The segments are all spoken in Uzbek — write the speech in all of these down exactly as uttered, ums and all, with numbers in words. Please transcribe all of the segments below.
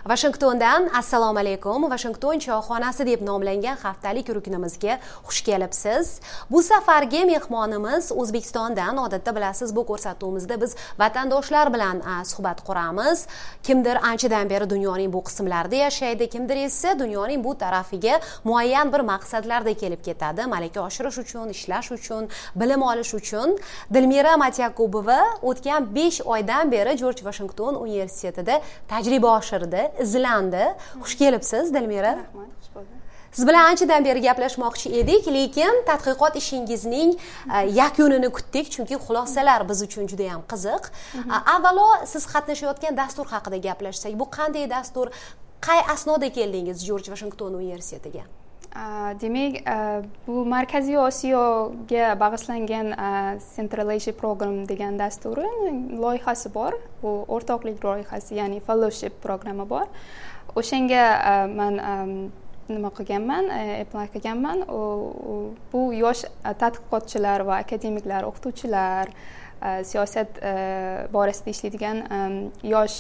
Washingtondan assalomu alaykum. Washington choyxonasi deb nomlangan haftalik ruknimizga xush kelibsiz. Bu safargi mehmonimiz O'zbekistondan. Odatda bilasiz, bu ko'rsatuvimizda biz vatandoshlar bilan suhbat quramiz. Kimdir anchadan beri dunyoning bu qismlarida yashaydi, kimdir esa dunyoning bu tarafiga muayyan bir maqsadlarda kelib ketadi. Malaka oshirish uchun, ishlash uchun, bilim olish uchun. Dilmira Matyakubova o'tgan besh oydan beri Jorj Washington universitetida tajriba oshirdi, izlandi. Xush kelibsiz, Dilmira. Rahmat, xush bo'ldim. Siz bilan anchadan beri gaplashmoqchi edik, lekin tadqiqot ishingizning yakunini kutdik, chunki xulosalar biz uchun juda ham qiziq. Avvalo siz qatnashayotgan dastur haqida gaplashsak. Bu qanday dastur? Qay asnoda keldingiz Jorj Washington universitetiga? Demak, bu Markaziy Osiyoga bag'ishlangan Central Asia Program degan dasturi loyihasi bor. Bu o'rtoqlik loyihasi, ya'ni fellowship programmi bor. O'shanga men nima qilganman, apply qilganman. Bu yosh tadqiqotchilar va akademiklar, o'qituvchilar, siyosat borasida ishlaydigan yosh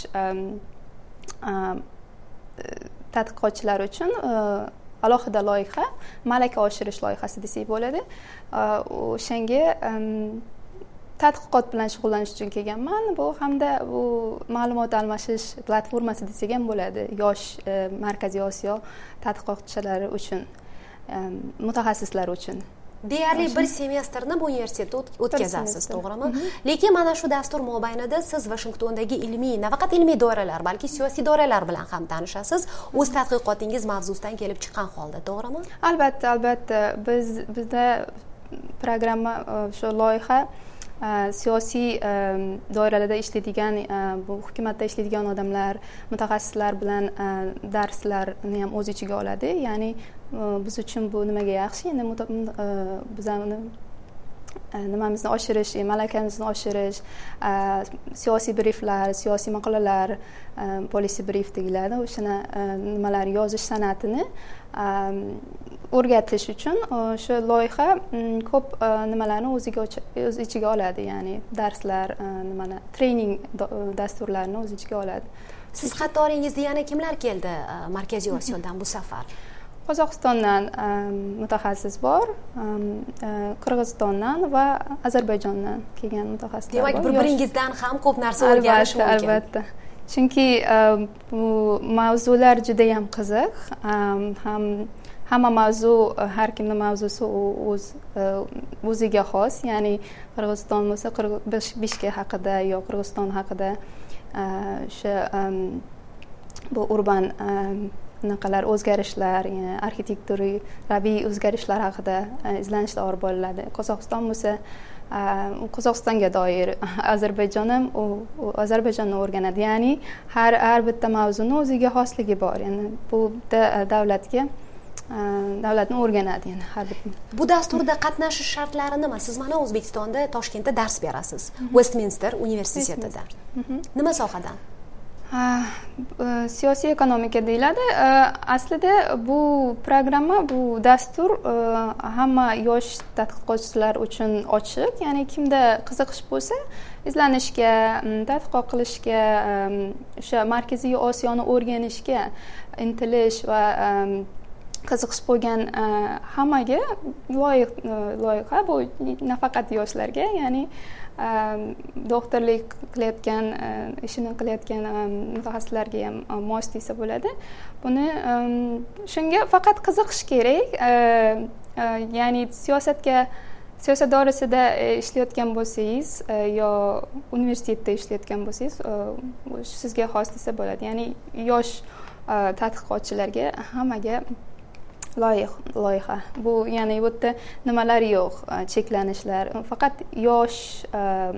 tadqiqotchilar uchun alohida loyiha, malaka oshirish loyihasi desak bo'ladi. O'shanga tadqiqot bilan shug'ullanish uchun kelganman. Bu hamda bu ma'lumot almashish platformasi desak ham bo'ladi. Yosh Markaziy Osiyo tadqiqotchilari uchun, mutaxassislar uchun. Deyarli bir semestrni bu universitetda o'tkazasiz, to'g'rimi? Lekin mana shu dastur mobaynida siz Washingtondagi ilmiy, nafaqat ilmiy doiralar, balki siyosiy doiralar bilan ham tanishasiz. O'z tadqiqotingiz mavzusidan kelib chiqqan holda, to'g'rimi? Albatta, albatta. Biz bizda programma, shu loyiha siyosiy doiralarda ishlaydigan, bu hukumatda ishlaydigan odamlar, mutaxassislar bilan darslarni ham o'z ichiga oladi. Ya'ni biz uchun bu nimaga yaxshi? Endi bizani nimamizni oshirish, malakamizni oshirish, siyosiy brieflar, siyosiy maqolalar, policy brief deyiladi. O'shani nimalar yozish san'atini o'rgatish uchun shu loyiha ko'p nimalarni o'ziga o'z ichiga oladi, ya'ni darslar, nimalar, treyning dasturlarini o'z ichiga oladi. Siz qatoringizda yana kimlar keldi Markaziy Osiyodan bu safar? Qozog'istondan mutaxassis bor, Qirg'izistondan va Ozarbayjondan kelgan mutaxassislar bor. Demak, bir-biringizdan ham ko'p narsa o'rganish mumkin. Albatta. Chunki bu mavzular juda ham qiziq. Ham hamma mavzu, har kimning mavzusi o'z o'ziga xos. Ya'ni Qirg'iziston bo'lsa, Bishkek haqida yo Qirg'iziston haqida o'sha bu urban naqalar o'zgarishlar, ya'ni arxitekturaviy o'zgarishlar haqida izlanishlar olib boriladi. Qozog'iston bo'lsa, Qozog'istonga doir, Ozarbayjon ham u Ozarbayjonni o'rganadi. Ya'ni har har bitta mavzuning o'ziga xosligi bor. Ya'ni bu davlatga davlatni o'rganadi, ya'ni har bitta. Bu dasturda qatnashish shartlari nima? Siz mana O'zbekistonda, Toshkentda dars berasiz. Westminster universitetida. Nima sohadan? Siyosiy ekonomika deyiladi. Aslida bu programma, bu dastur hamma yosh tadqiqotchilar uchun ochiq. Ya'ni kimda qiziqish bo'lsa, izlanishga, tadqiqot qilishga, o'sha Markaziy Osiyoni o'rganishga intilish va qiziqish bo'lgan hammaga loyiha. Bu nafaqat yoshlarga, ya'ni doktorlik qilayotgan, ishini qilayotgan mutaxassislarga ham mos desa bo'ladi. Buni shunga faqat qiziqish kerak. Ya'ni siyosatga, siyosat doirasida ishlayotgan bo'lsangiz yo universitetda ishlayotgan bo'lsangiz, sizga xos desa bo'ladi. Ya'ni yosh tadqiqotchilarga hammaga loyiha. Bu ya'ni bu yerda nimalar yo'q, cheklanishlar. Faqat yosh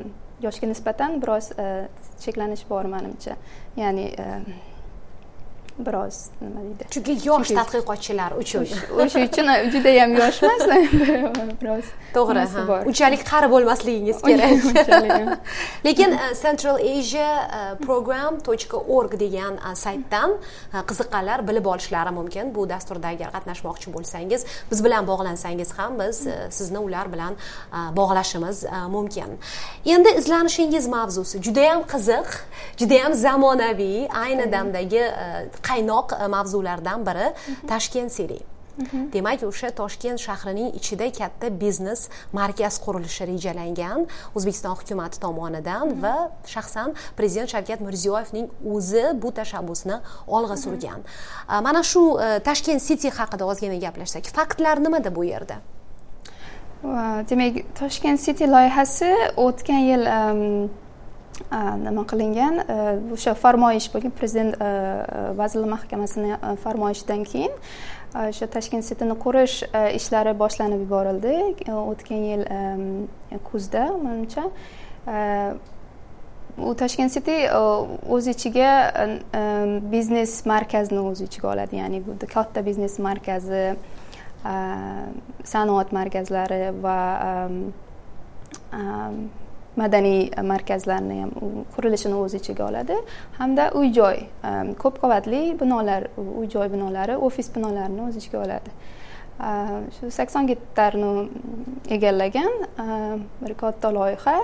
yoshga nisbatan biroz cheklanish bor menimcha. Ya'ni biroz nima deydi, chunki yosh tadqiqotchilar uchun o'sha uchun juda ham yosh emas, biroz to'g'ri, unchalik qari bo'lmasligingiz kerak. Lekin central asia program dot org degan saytdan qiziqqanlar bilib olishlari mumkin. Bu dasturda agar qatnashmoqchi bo'lsangiz, biz bilan bog'lansangiz ham biz sizni ular bilan bog'lashimiz mumkin. Endi izlanishingiz mavzusi juda ham qiziq, juda ham zamonaviy, ayni damdagi qaynoq mavzulardan biri Tashkent City. Demak, o'sha Toshkent shahrining ichida katta biznes markaz qurilishi rejalangan O'zbekiston hukumati tomonidan va shaxsan prezident Shavkat Mirziyoyevning o'zi bu tashabbusni olg'a surgan. Mana shu Tashkent City haqida ozgina gaplashsak, faktlar nimada bu yerda? Demak, Toshkent City loyihasi o'tgan yil nima qilingan, o'sha farmoyish bo'lgan, prezident vazirlar mahkamasining farmoyishidan keyin o'sha Tashkent Cityni qurish ishlari boshlanib yuborildi o'tgan yil kuzda, menimcha. U Tashkent City o'z ichiga biznes markazini o'z ichiga oladi, ya'ni bu katta biznes markazi, sanoat markazlari va madaniy markazlarni ham qurilishini o'z ichiga oladi, hamda uy-joy, ko'p qavatli binolar, uy-joy binolari, ofis binolarini o'z ichiga oladi. Shu sakson gektarni egallagan bir katta loyiha.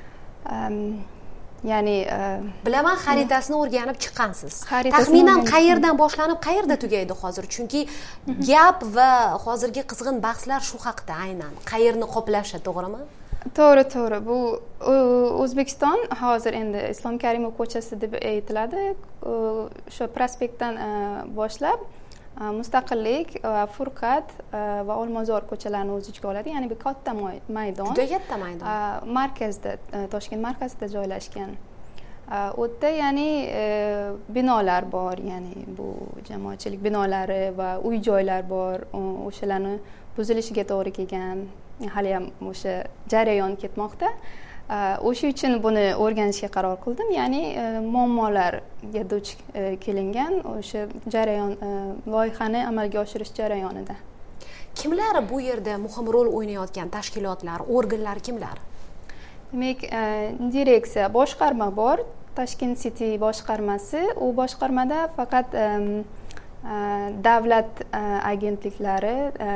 Ya'ni bilaman, xaritasini o'rganib chiqqansiz. Taxminan qayerdan boshlanib qayerda tugaydi hozir? Chunki gap va hozirgi qizg'in bahslar shu haqda, aynan qayerni qoplashi, to'g'rimi? To'g'ri, to'g'ri. Bu O'zbekiston hozir endi Islom Karimov ko'chasi deb aytiladi. O'sha prospektdan boshlab Mustaqillik va Furqat va Olmazor ko'chalarini o'z ichiga oladi. Ya'ni bir katta maydon. Juda katta maydon. Markazda, Toshkent markazida joylashgan. U yerda ya'ni binolar bor, ya'ni bu jamoatchilik binolari va uy-joylar bor. O'shalarni buzilishiga to'g'ri kelgan. Hali ham o'sha jarayon ketmoqda. O'sha uchun buni o'rganishga qaror qildim. Ya'ni muammolarga duch kelingan o'sha jarayon, loyihani amalga oshirish jarayonida. Kimlar bu yerda muhim rol o'ynayotgan tashkilotlar, organlar kimlar? Demak, direksiya, boshqarma bor. Tashkent City boshqarmasi. U boshqarmada faqat davlat agentliklari,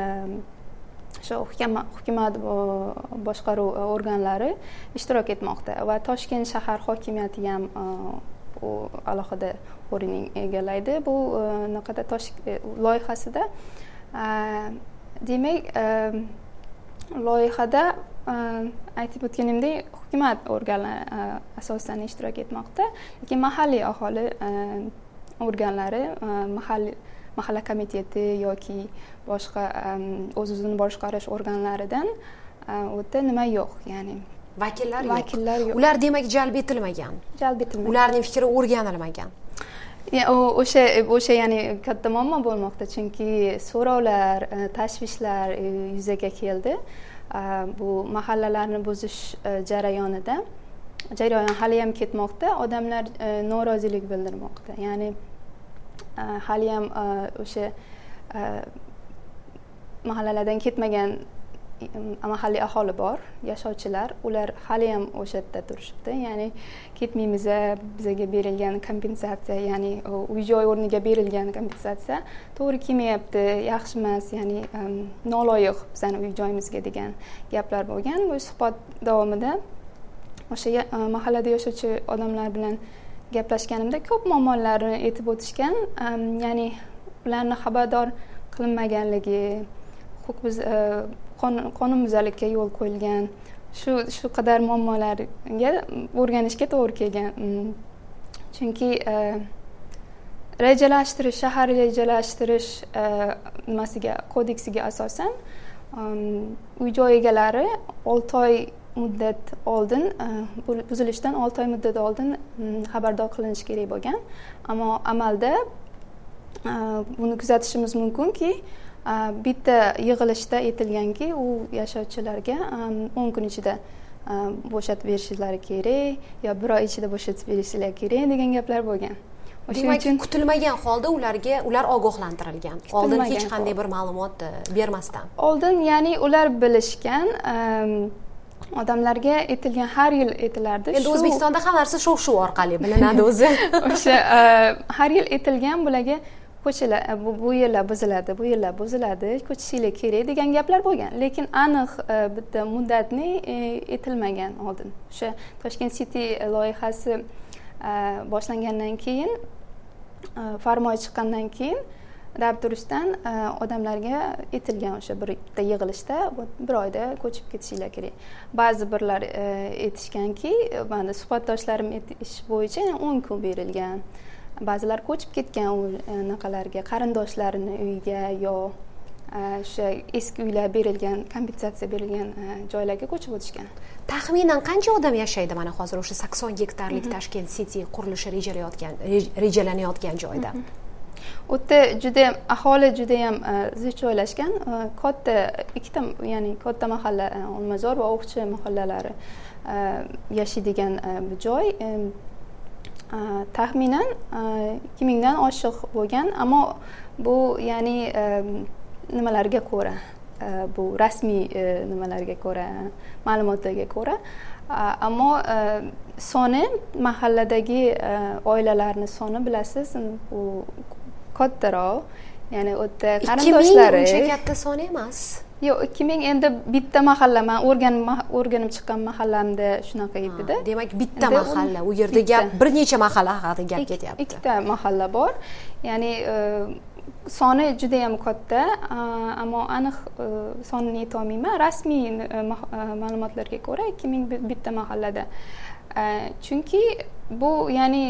shu hukumat boshqaruv organlari ishtirok etmoqda va Toshkent shahar hokimiyati ham alohida o'rin egallaydi bu naqada loyihasida. Demak, loyihada aytib o'tganimdek hukumat organlari asosan ishtirok etmoqda, lekin mahalliy aholi organlari, mahalliy mahalla komiteti yoki boshqa o'z-o'zini boshqarish organlaridan o'ta nima yo'q, ya'ni vakillar yo'q. Vakillar yo'q. Ular demak jalb etilmagan. Jalb etilmagan. Ularning fikri o'rganilmagan. Ya, o'sha o'sha ya'ni katta muammo bo'lmoqda, chunki so'rovlar, tashvishlar yuzaga keldi. Bu mahallalarni buzish jarayonida jarayon hali ham ketmoqda, odamlar norozilik bildirmoqda. Ya'ni hali ham o'sha mahallalardan ketmagan mahalliy aholi bor, yashovchilar, ular hali ham o'sha yerda turishibdi. Ya'ni ketmaymiz, bizga berilgan kompensatsiya, ya'ni uy-joy o'rniga berilgan kompensatsiya to'g'ri kelmayapti, yaxshi emas, ya'ni noloyiq bizning uy-joyimizga degan gaplar bo'lgan. Bu suhbat davomida o'sha mahallada yashovchi odamlar bilan gaplashganimda ko'p muammolarni aytib o'tishgan. Ya'ni ularni xabardor qilinmaganligi, huquq biz qonunbuzarlikka yo'l qo'yilgan, shu shu qadar muammolarga o'rganishga to'g'ri kelgan. Chunki rejalashtirish, shahar rejalashtirish nimasiga, kodeksiga asosan uy-joy egalari olti oy muddat oldin, buzilishidan olti oy muddat oldin xabardor qilinishi kerak bo'lgan. Ammo amalda buni kuzatishimiz mumkinki, bitta yig'ilishda aytilganki, u yashovchilarga o'n kun ichida bo'shatib berishlari kerak, yo bir oy ichida bo'shatib berishlari kerak degan gaplar bo'lgan. o'shaning uchun kutilmagan holda ularga ular ogohlantirilgan. Oldin hech qanday bir ma'lumot bermasdan. Oldin, ya'ni ular bilishgan, odamlarga aytilgan, har yil aytilardi. Endi O'zbekistonda ham narsa shov-shuv orqali bilinadi o'zi. O'sha har yil aytilgan, bularga ko'chalar bu yerlar buziladi, bu yerlar buziladi, ko'chishinglar kerak degan gaplar bo'lgan. Lekin aniq bitta muddatni aytilmagan oldin. O'sha Toshkent City loyihasi boshlangandan keyin, farmoy chiqqandan keyin dab turishdan odamlarga aytilgan, o'sha bir bitta yig'ilishda bir oyda ko'chib ketishinglar kerak. Ba'zi birlar aytishganki, mana suhbatdoshlarim ish bo'yicha o'n kun berilgan. Ba'zilar ko'chib ketgan unaqalarga, qarindoshlarini uyiga yo o'sha eski uylar berilgan, kompensatsiya berilgan joylarga ko'chib o'tishgan. Taxminan qancha odam yashaydi mana hozir o'sha sakson gektarlik Tashkent City qurilishi rejalanayotgan rejalanayotgan joyda? U yerda juda ham aholi juda ham zich joylashgan, katta ikkita, ya'ni katta mahalla, Olmazor va O'qchi mahallalari yashaydigan bu joy. Taxminan ikki mingdan oshiq bo'lgan, ammo bu ya'ni nimalarga ko'ra, bu rasmiy nimalarga ko'ra, ma'lumotlarga ko'ra, ammo soni, mahalladagi oilalarning soni bilasiz, bu kattaroq. Ya'ni u yerda qarindoshlari uncha katta son emas. Yo'q, ikki ming endi bitta mahalla, men o'rganib o'rganib chiqqan mahallamda shunaqa edi-da. Demak, bitta mahalla, u yerda gap bir necha mahalla haqida gap ketyapti. Ikkita mahalla bor. Ya'ni soni juda ham katta, ammo aniq sonini ayta olmayman. Rasmiy ma'lumotlarga ko'ra ikki ming bitta mahallada. Chunki bu, ya'ni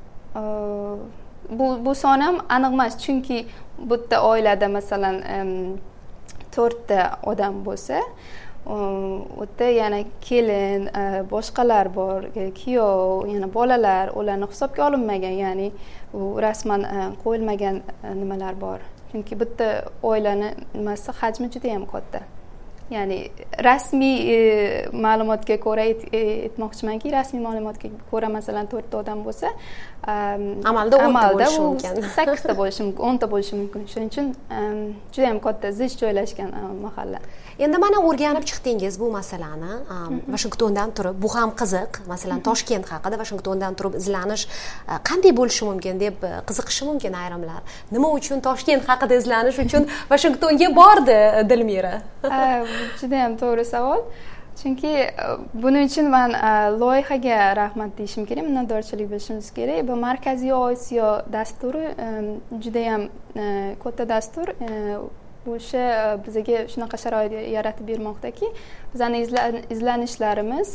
bu bu son ham aniq emas, chunki bu yerda oilada masalan to'rtta odam bo'lsa, u yerda yana kelin, boshqalar bor, kuyov, yana bolalar, ularni hisobga olinmagan, ya'ni u rasman qo'yilmagan nimalar bor. Chunki bitta oilani nimasi hajmi juda ham katta. Ya'ni rasmiy ma'lumotga ko'ra aytmoqchimanki, rasmiy ma'lumotga ko'ra masalan to'rtta odam bo'lsa, amalda o'nta bo'lishi mumkin, sakkizta bo'lishi mumkin, o'nta bo'lishi mumkin. Shuning uchun juda ham katta, zich joylashgan mahalla. Endi mana o'rganib chiqdingiz bu masalani, Washingtondan turib. Bu ham qiziq. Masalan, Toshkent haqida Washingtondan turib izlanish qanday bo'lishi mumkin deb qiziqishi mumkin ayrimlar. Nima uchun Toshkent haqida izlanish uchun Washingtonga bordi Dilmira? Juda ham to'g'ri savol. Chunki buning uchun men loyihaga rahmat deyishim kerak, minnatdorchilik bilishimiz kerak. Bu Markaziy Osiyo dasturi juda ham katta dastur. O'sha bizga shunaqa sharoit yaratib bermoqdaki, bizning izlanishlarimiz,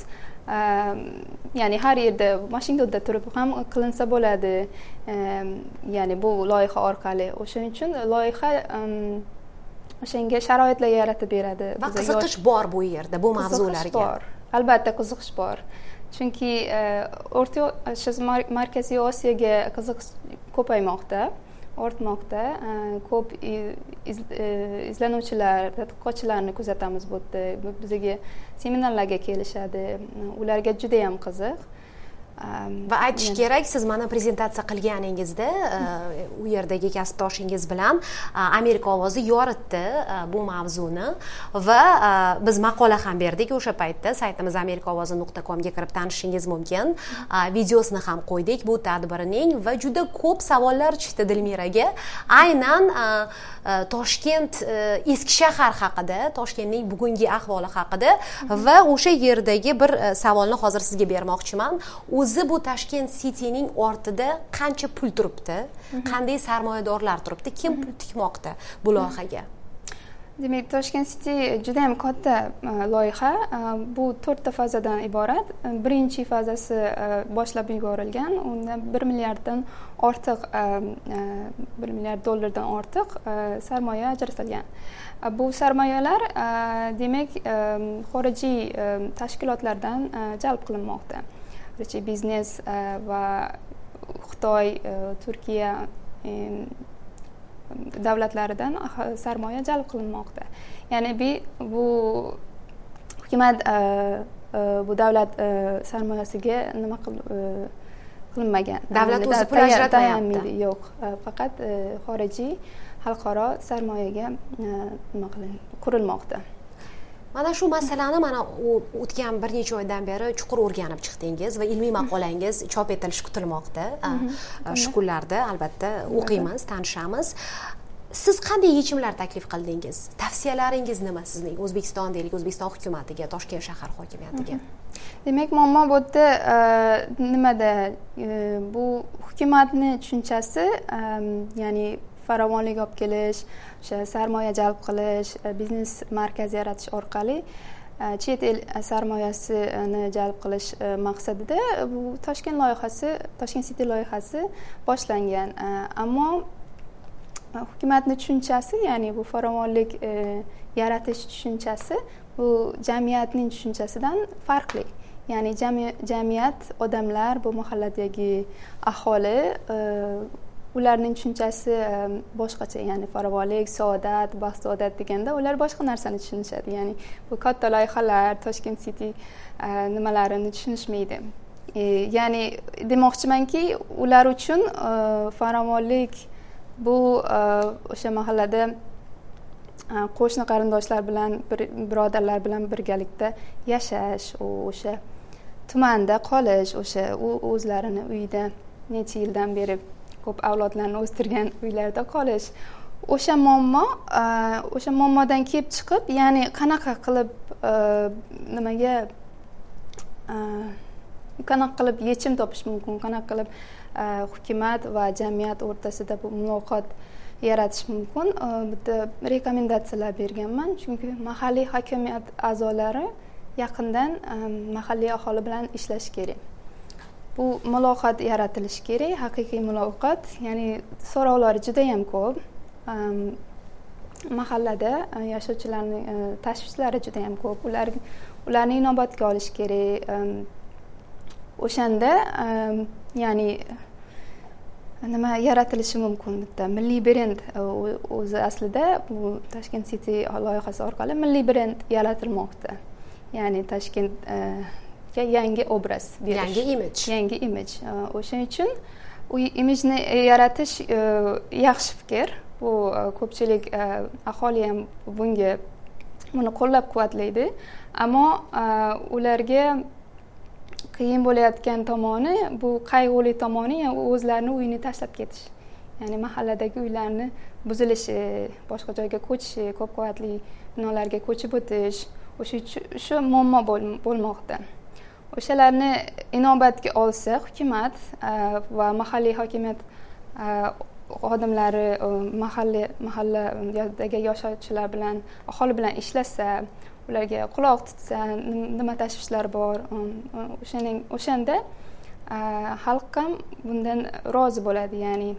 ya'ni har yerda Washingtonda turib ham qilinsa bo'ladi. Ya'ni bu loyiha orqali. O'shaning uchun loyiha o'shanga sharoitlar yaratib beradi. Va qiziqish bor bu yerda, bu mavzularga. Albatta qiziqish bor. Chunki o'rta Markaziy Osiyoga qiziqish ko'paymoqda, ortmoqda. Ko'p izlanuvchilar, tadqiqotchilarni kuzatamiz bu yerda. Bizga seminarlarga kelishadi. Ularga juda ham qiziq. Va aytish kerak, siz mana prezentatsiya qilganingizda u yerdagi kasbdoshingiz bilan Amerika ovozi yoritdi bu mavzuni va biz maqola ham berdik o'sha paytda. Saytimiz amerika ovozi nuqta com ga kirib tanishishingiz mumkin. Videosini ham qo'ydik bu tadbirning va juda ko'p savollar tushdi Dilmiraga. Aynan Toshkent eski shahar haqida, Toshkentning bugungi ahvoli haqida va o'sha yerdagi bir savolni hozir sizga bermoqchiman. O'zi bu Tashkent City'ning ortida qancha pul turibdi? Qanday sarmoyadorlar turibdi? Kim pul tikmoqda bu loyihaga? Demak, Toshkent City juda ham katta loyiha. Bu to'rtta fazadan iborat. Birinchi fazasi boshlab yuborilgan. Unda bir milliarddan ortiq, bir milliard dollardan ortiq sarmoya ajratilgan. Bu sarmoyalar demak xorijiy tashkilotlardan jalb qilinmoqda. Biznes va Xitoy, Turkiya davlatlaridan sarmoya jalb qilinmoqda. Ya'ni bu hukumat bu davlat sarmoyasiga nima qilinmagan. Davlat o'zi pul ajratmayapti. Yo'q, faqat xorijiy xalqaro sarmoyaga nima qiling qurilmoqda. Mana shu masalani mana o'tgan bir necha oydan beri chuqur o'rganib chiqdingiz va ilmiy maqolangiz chop etilishi kutilmoqda. Shu kunlarda albatta o'qiymiz, tanishamiz. Siz qanday yechimlar taklif qildingiz? Tavsiyalaringiz nima sizning O'zbekiston deylik, O'zbekiston hukumatiga, Toshkent shahar hokimiyatiga? Demak, muammo bu yerda nimada bu hukumatning tushunchasi, ya'ni farovonlik olib kelish, o'sha sarmoya jalb qilish, biznes markaz yaratish orqali chet el sarmoyasini jalb qilish maqsadida bu Toshkent loyihasi, Toshkent City loyihasi boshlangan. Ammo hukumatning tushunchasi, ya'ni bu farovonlik yaratish tushunchasi bu jamiyatning tushunchasidan farqli. Ya'ni jamiyat, odamlar, bu mahalladagi aholi, ularning tushunchasi boshqacha, ya'ni farovonlik, saodat, baxt saodat deganda ular boshqa narsani tushunishadi. Ya'ni bu katta loyihalar, Toshkent City nimalarini tushunishmaydi. Ya'ni demoqchimanki, ular uchun farovonlik bu o'sha mahallada qo'shni qarindoshlar bilan, birodarlar bilan birgalikda yashash, o'sha tumanda qolish, o'sha o'zlarini uyida necha yildan beri ko'p avlodlarni o'stirgan uylarda qolish. O'sha muammo, o'sha muammodan kelib chiqib, ya'ni qanaqa qilib nimaga qanaqa qilib yechim topish mumkin, qanaqa qilib hukumat va jamiyat o'rtasida bu muloqot yaratish mumkin. Bitta rekomendatsiyalar berganman, chunki mahalliy hokimiyat a'zolari yaqindan mahalliy aholi bilan ishlash kerak. Bu muloqot yaratilishi kerak, haqiqiy muloqot. Ya'ni so'rovlar juda ham ko'p. Mahallada yashovchilarning tashvishlari juda ham ko'p. Ular ularni inobatga olish kerak. O'shanda ya'ni nima yaratilishi mumkin? Bitta milliy brend o'zi aslida bu Toshkent City loyihasi orqali milliy brend yaratilmoqda. Ya'ni Toshkent yangi obraz berish, yangi imij, yangi imij. O'shaning uchun u imijni yaratish yaxshi fikr. Bu ko'pchilik aholi ham bunga buni qo'llab-quvvatlaydi, ammo ularga qiyin bo'layotgan tomoni, bu qayg'uli tomoni, o'zlarining uyini tashlab ketish. Ya'ni mahalladagi uylarni buzilishi, boshqa joyga ko'chishi, ko'p qavatli binolarga ko'chib o'tish, o'sha shu muammo bo'lmoqda. O'shalarni inobatga olsa hukumat va mahalliy hokimiyat xodimlari mahalla mahalladagi yashovchilar bilan, aholi bilan ishlasa, ularga quloq tutsa, nima tashvishlar bor, o'shaning o'shanda xalq ham bundan rozi bo'ladi. Ya'ni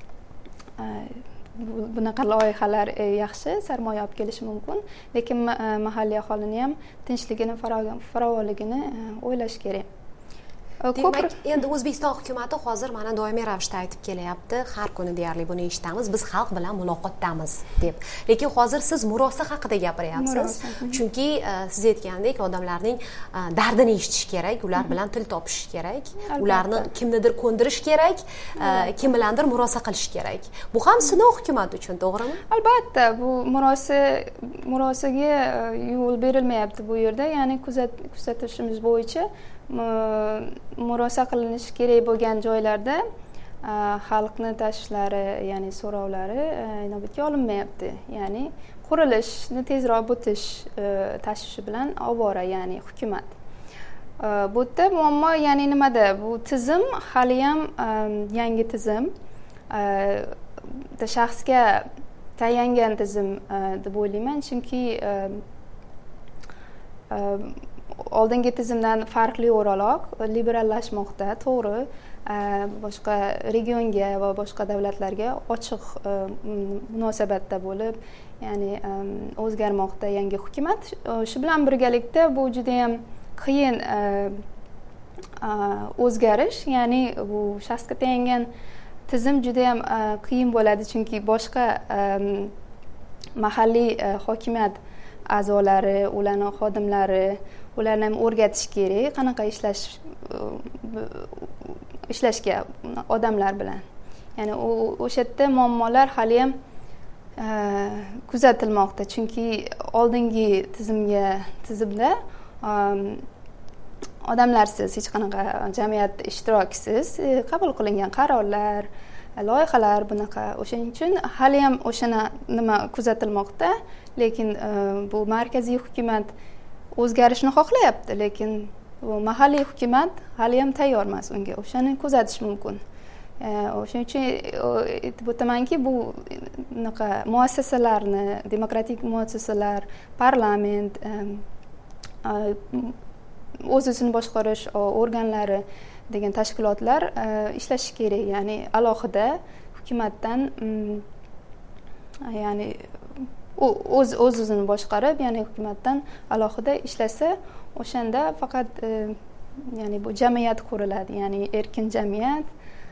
bunaqa loyihalar yaxshi, sarmoya olib kelishi mumkin, lekin mahalliy aholini ham tinchligini, farovonligini o'ylash kerak. Demak, endi O'zbekiston hukumati hozir mana doimiy ravishda aytib kelyapti, har kuni deyarli buni eshitamiz, biz xalq bilan muloqotdamiz deb. Lekin hozir siz murosa haqida gapiryapsiz. Chunki siz aytgandek, odamlarning dardini eshitish kerak, ular bilan til topish kerak, ularni kimnidir ko'ndirish kerak, kim bilandir murosa qilish kerak. Bu ham sinov hukumat uchun, to'g'rimi? Albatta, bu murosa murosaga yo'l berilmayapti bu yerda, ya'ni kuzatishimiz bo'yicha murosa qilinishi kerak bo'lgan joylarda xalqning tashvishlari, ya'ni so'rovlari inobatga olinmayapti. Ya'ni qurilishni tezroq bitish tashvishi bilan ovora, ya'ni hukumat. Bu yerda muammo ya'ni nimada? Bu tizim hali ham yangi tizim, shaxsga tayangan tizim deb o'ylayman, chunki oldingi tizimdan farqli o'raloq liberallashmoqda, to'g'ri, boshqa regionga va boshqa davlatlarga ochiq munosabatda bo'lib, ya'ni o'zgarmoqda yangi hukumat. Shu bilan birgalikda bu juda ham qiyin o'zgarish, ya'ni bu shaxsga tayangan tizim juda ham qiyin bo'ladi, chunki boshqa mahalliy hokimiyat a'zolari, ularning xodimlari, ularni ham o'rgatish kerak, qanaqa ishlash ishlashga odamlar bilan. Ya'ni o'sha yerda muammolar hali ham kuzatilmoqda, chunki oldingi tizimga tizimda odamlarsiz, hech qanaqa jamiyat ishtirokisiz qabul qilingan qarorlar, loyihalar bunaqa. O'shaning uchun hali ham o'shana nima kuzatilmoqda, lekin bu markaziy hukumat o'zgarishni xohlayapti, lekin bu mahalliy hukumat hali ham tayyor emas unga. O'shani kuzatish mumkin. O'shaning uchun aytib o'tamanki, bu bunaqa muassasalarni, demokratik muassasalar, parlament, o'z-o'zini boshqarish organlari degan tashkilotlar ishlashi kerak. Ya'ni alohida hukumatdan, ya'ni o'z o'z-o'zini boshqarib, ya'ni hukumatdan alohida ishlasa, o'shanda faqat ya'ni bu jamiyat quriladi, ya'ni erkin jamiyat.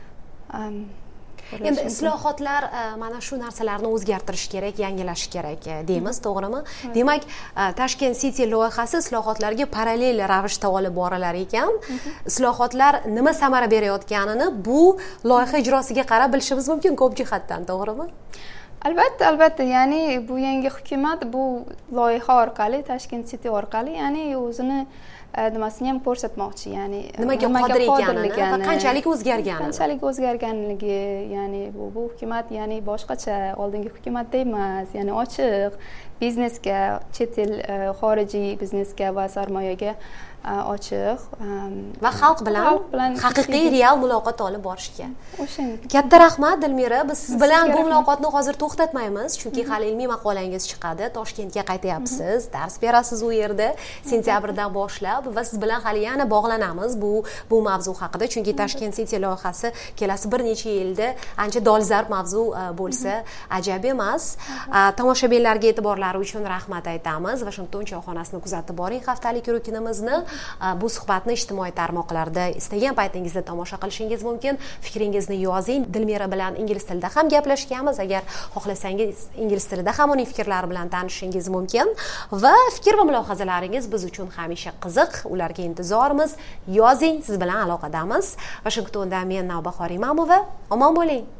Endi islohotlar mana shu narsalarni o'zgartirish kerak, yangilash kerak deymiz, to'g'rimi? Demak, Tashkent City loyihasi islohotlarga parallel ravishda olib borilar ekan. Islohotlar nima samara berayotganini bu loyiha ijrosiga qarab bilishimiz mumkin ko'p jihatdan, to'g'rimi? Albatta, albatta, ya'ni bu yangi hukumat bu loyiha orqali, Tashkent City orqali, ya'ni o'zini nimasini ham ko'rsatmoqchi, ya'ni nimaga qodir ekanini va qanchalik o'zgarganini. Qanchalik o'zgarganligi, ya'ni bu bu hukumat, ya'ni boshqacha, oldingi hukumatda emas, ya'ni ochiq biznesga, chet el, xorijiy biznesga va sarmoyaga ochiq va xalq bilan haqiqiy real muloqot olib borishga. O'shanga katta rahmat Dilmira. Biz siz bilan bu muloqotni hozir to'xtatmaymiz, chunki hali ilmiy maqolangiz chiqadi. Toshkentga qaytyapsiz, dars berasiz u yerda sentyabrdan boshlab va siz bilan hali yana bog'lanamiz bu bu mavzu haqida, chunki Tashkent City loyihasi kelasi bir necha yilda ancha dolzarb mavzu bo'lsa ajab emas. Tomoshabinlarga e'tiborlari uchun rahmat aytamiz. Washington choyxonasini kuzatib boring haftalik rutinimizni. Bu suhbatni ijtimoiy tarmoqlarda istagan paytingizda tomosha qilishingiz mumkin. Fikringizni yozing. Dilmira bilan ingliz tilida ham gaplashganmiz. Agar xohlasangiz ingliz tilida ham uning fikrlari bilan tanishishingiz mumkin. Va fikr va mulohazalaringiz biz uchun hamisha qiziq. Ularga intizormiz. Yozing, siz bilan aloqadamiz. Washingtondan men Navbahor Imamova. Omon bo'ling.